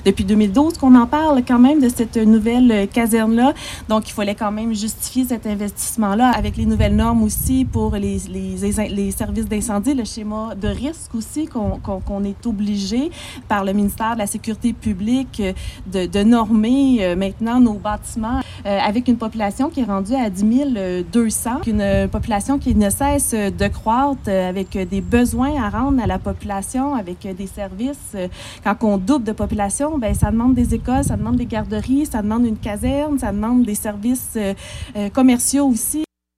depuis 2012 qu'on en parle quand même de cette nouvelle caserne-là. Donc, il fallait quand même justifier cet investissement-là avec les nouvelles normes aussi pour les services d'incendie, le schéma de risque aussi qu'on est obligé par le ministère de la Sécurité publique de normer maintenant nos bâtiments avec une population qui est rendue à 10 200, une population qui ne cesse de croître avec des besoins à rendre à la population, avec des services. Quand on double de population, ben ça demande des écoles, ça demande des garderies, ça demande une caserne, ça demande des services commerciaux aussi.